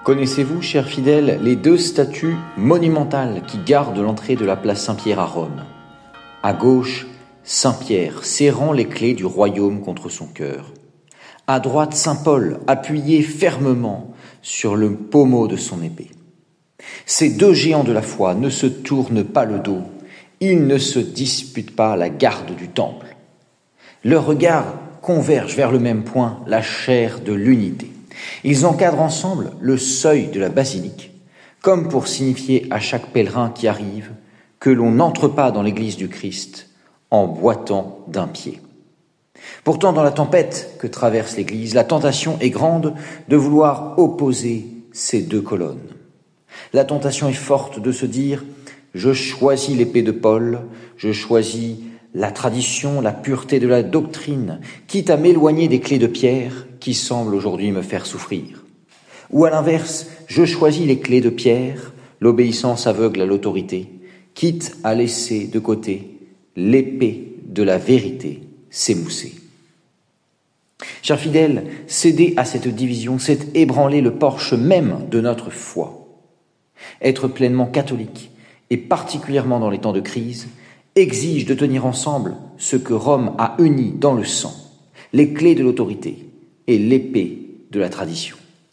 Connaissez-vous, chers fidèles, les deux statues monumentales qui gardent l'entrée de la place Saint-Pierre à Rome ? À gauche, Saint-Pierre serrant les clés du royaume contre son cœur. À droite, Saint-Paul appuyé fermement sur le pommeau de son épée. Ces deux géants de la foi ne se tournent pas le dos, ils ne se disputent pas la garde du temple. Leurs regards convergent vers le même point, la chaire de l'unité. Ils encadrent ensemble le seuil de la basilique, comme pour signifier à chaque pèlerin qui arrive que l'on n'entre pas dans l'église du Christ en boitant d'un pied. Pourtant, dans la tempête que traverse l'église, la tentation est grande de vouloir opposer ces deux colonnes. La tentation est forte de se dire « je choisis l'épée de Paul, je choisis la tradition, la pureté de la doctrine, quitte à m'éloigner des clés de Pierre qui semblent aujourd'hui me faire souffrir. » Ou à l'inverse, je choisis les clés de Pierre, l'obéissance aveugle à l'autorité, quitte à laisser de côté l'épée de la vérité s'émousser. Chers fidèles, céder à cette division, c'est ébranler le porche même de notre foi. Être pleinement catholique, et particulièrement dans les temps de crise, exige de tenir ensemble ce que Rome a uni dans le sang, les clés de l'autorité et l'épée de la tradition.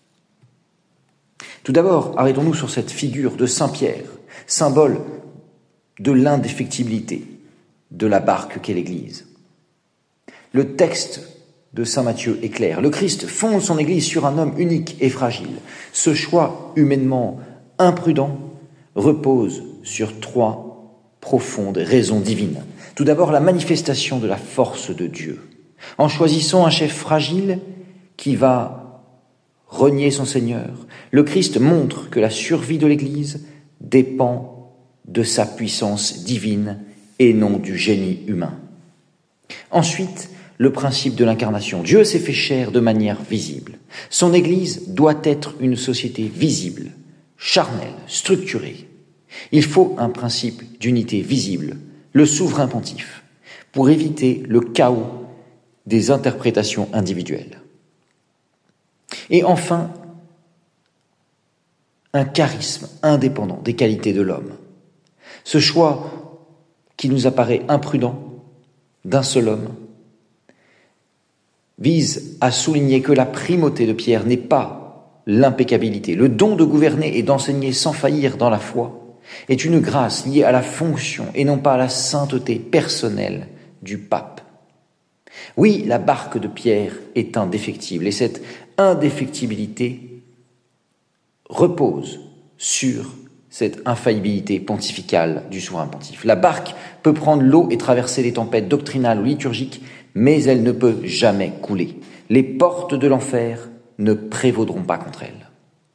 Tout d'abord, arrêtons-nous sur cette figure de Saint-Pierre, symbole de l'indéfectibilité de la barque qu'est l'Église. Le texte de saint Matthieu est clair. Le Christ fonde son Église sur un homme unique et fragile. Ce choix humainement imprudent repose sur trois profondes raisons divines. Tout d'abord, la manifestation de la force de Dieu. En choisissant un chef fragile qui va renier son Seigneur, le Christ montre que la survie de l'Église dépend de sa puissance divine et non du génie humain. Ensuite, le principe de l'incarnation. Dieu s'est fait chair de manière visible. Son Église doit être une société visible, charnelle, structurée. Il faut un principe d'unité visible, le souverain pontife, pour éviter le chaos des interprétations individuelles. Et enfin, un charisme indépendant des qualités de l'homme. Ce choix qui nous apparaît imprudent d'un seul homme vise à souligner que la primauté de Pierre n'est pas l'impeccabilité. Le don de gouverner et d'enseigner sans faillir dans la foi est une grâce liée à la fonction et non pas à la sainteté personnelle du pape. Oui, la barque de Pierre est indéfectible et cette indéfectibilité repose sur cette infaillibilité pontificale du souverain pontife. La barque peut prendre l'eau et traverser les tempêtes doctrinales ou liturgiques, mais elle ne peut jamais couler. Les portes de l'enfer ne prévaudront pas contre elle.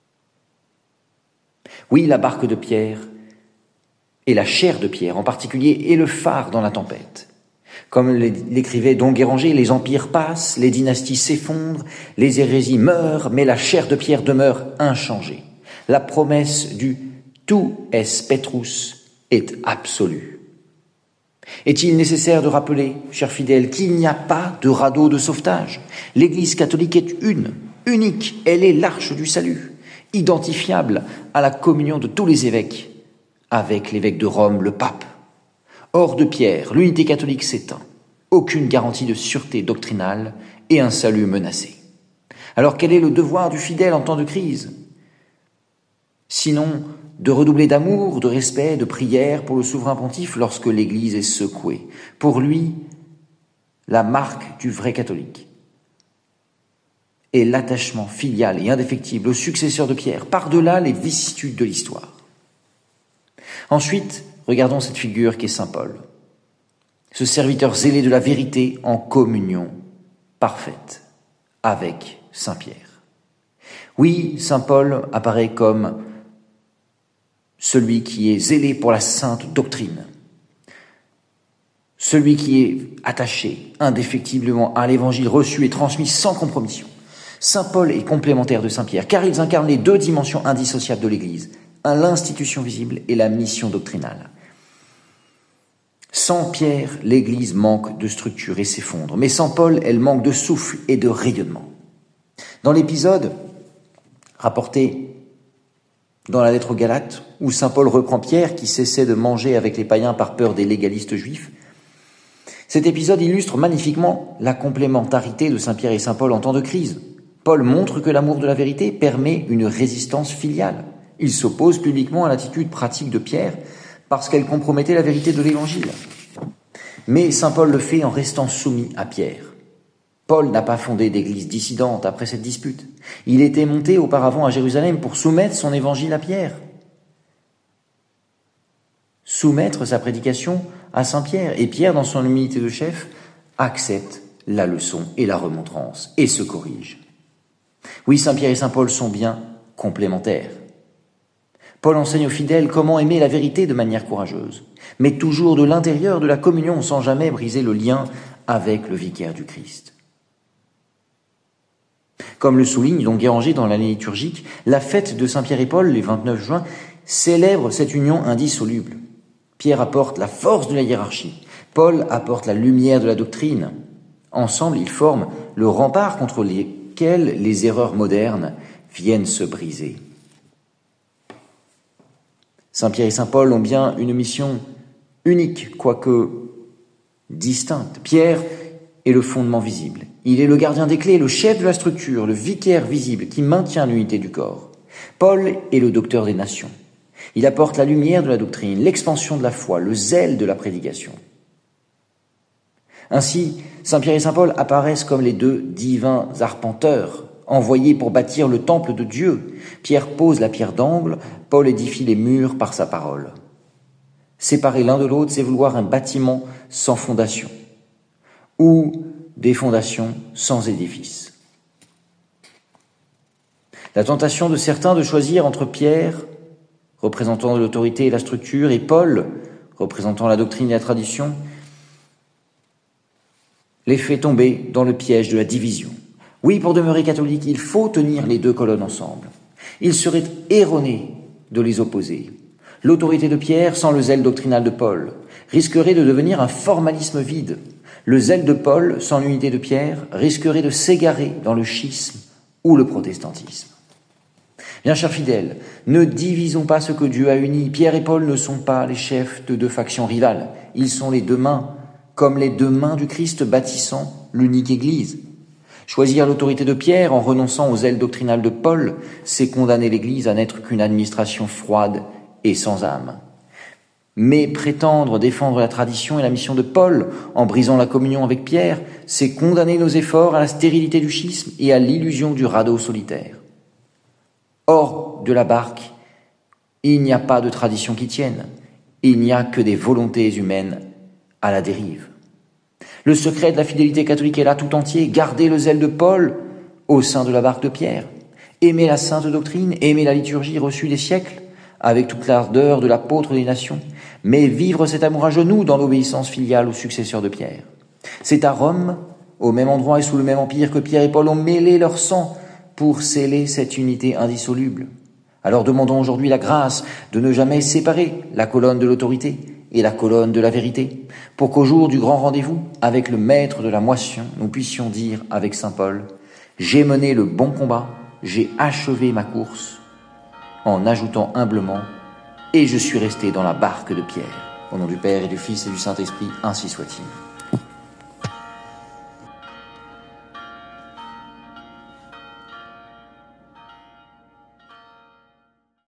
Oui, la barque de Pierre et la chair de Pierre en particulier est le phare dans la tempête. Comme l'écrivait Don Guéranger, les empires passent, les dynasties s'effondrent, les hérésies meurent, mais la chair de Pierre demeure inchangée. La promesse du « tu es Petrus » est absolue. Est-il nécessaire de rappeler, chers fidèles, qu'il n'y a pas de radeau de sauvetage ? L'Église catholique est unique, elle est l'arche du salut, identifiable à la communion de tous les évêques, avec l'évêque de Rome, le pape. Hors de Pierre, l'unité catholique s'éteint, aucune garantie de sûreté doctrinale et un salut menacé. Alors quel est le devoir du fidèle en temps de crise ? Sinon, de redoubler d'amour, de respect, de prière pour le souverain pontife lorsque l'Église est secouée. Pour lui, la marque du vrai catholique est l'attachement filial et indéfectible au successeur de Pierre, par-delà les vicissitudes de l'histoire. Ensuite, regardons cette figure qui est saint Paul, ce serviteur zélé de la vérité en communion parfaite avec saint Pierre. Oui, saint Paul apparaît comme celui qui est zélé pour la sainte doctrine, celui qui est attaché indéfectiblement à l'évangile reçu et transmis sans compromission. Saint Paul est complémentaire de saint Pierre, car ils incarnent les deux dimensions indissociables de l'Église, l'institution visible et la mission doctrinale. Sans Pierre, l'Église manque de structure et s'effondre, mais sans Paul, elle manque de souffle et de rayonnement. Dans l'épisode rapporté Dans la lettre aux Galates, où saint Paul reprend Pierre qui cessait de manger avec les païens par peur des légalistes juifs, cet épisode illustre magnifiquement la complémentarité de saint Pierre et saint Paul en temps de crise. Paul montre que l'amour de la vérité permet une résistance filiale. Il s'oppose publiquement à l'attitude pratique de Pierre parce qu'elle compromettait la vérité de l'Évangile. Mais saint Paul le fait en restant soumis à Pierre. Paul n'a pas fondé d'église dissidente après cette dispute. Il était monté auparavant à Jérusalem pour soumettre son évangile à Pierre. Soumettre sa prédication à saint Pierre. Et Pierre, dans son humilité de chef, accepte la leçon et la remontrance et se corrige. Oui, saint Pierre et saint Paul sont bien complémentaires. Paul enseigne aux fidèles comment aimer la vérité de manière courageuse, mais toujours de l'intérieur de la communion sans jamais briser le lien avec le vicaire du Christ. Comme le souligne donc Guéranger dans l'année liturgique, la fête de Saint-Pierre et Paul, les 29 juin, célèbre cette union indissoluble. Pierre apporte la force de la hiérarchie, Paul apporte la lumière de la doctrine. Ensemble, ils forment le rempart contre lesquels les erreurs modernes viennent se briser. Saint-Pierre et Saint-Paul ont bien une mission unique, quoique distincte. Pierre est le fondement visible. Il est le gardien des clés, le chef de la structure, le vicaire visible qui maintient l'unité du corps. Paul est le docteur des nations. Il apporte la lumière de la doctrine, l'expansion de la foi, le zèle de la prédication. Ainsi, Saint-Pierre et Saint-Paul apparaissent comme les deux divins arpenteurs, envoyés pour bâtir le temple de Dieu. Pierre pose la pierre d'angle, Paul édifie les murs par sa parole. Séparer l'un de l'autre, c'est vouloir un bâtiment sans fondation, ou des fondations sans édifice. La tentation de certains de choisir entre Pierre, représentant de l'autorité et la structure, et Paul, représentant la doctrine et la tradition, les fait tomber dans le piège de la division. Oui, pour demeurer catholique, il faut tenir les deux colonnes ensemble. Il serait erroné de les opposer. L'autorité de Pierre, sans le zèle doctrinal de Paul, risquerait de devenir un formalisme vide. Le zèle de Paul, sans l'unité de Pierre, risquerait de s'égarer dans le schisme ou le protestantisme. Bien chers fidèles, ne divisons pas ce que Dieu a uni. Pierre et Paul ne sont pas les chefs de deux factions rivales. Ils sont les deux mains, comme les deux mains du Christ bâtissant l'unique Église. Choisir l'autorité de Pierre en renonçant au zèle doctrinal de Paul, c'est condamner l'Église à n'être qu'une administration froide et sans âme. Mais prétendre défendre la tradition et la mission de Paul en brisant la communion avec Pierre, c'est condamner nos efforts à la stérilité du schisme et à l'illusion du radeau solitaire. Hors de la barque, il n'y a pas de tradition qui tienne, il n'y a que des volontés humaines à la dérive. Le secret de la fidélité catholique est là tout entier, garder le zèle de Paul au sein de la barque de Pierre, aimer la sainte doctrine, aimer la liturgie reçue des siècles, avec toute l'ardeur de l'apôtre des nations, mais vivre cet amour à genoux dans l'obéissance filiale aux successeurs de Pierre. C'est à Rome, au même endroit et sous le même empire, que Pierre et Paul ont mêlé leur sang pour sceller cette unité indissoluble. Alors demandons aujourd'hui la grâce de ne jamais séparer la colonne de l'autorité et la colonne de la vérité, pour qu'au jour du grand rendez-vous, avec le maître de la moisson, nous puissions dire avec saint Paul « J'ai mené le bon combat, j'ai achevé ma course », en ajoutant humblement « Et je suis resté dans la barque de Pierre ». Au nom du Père et du Fils et du Saint-Esprit, ainsi soit-il.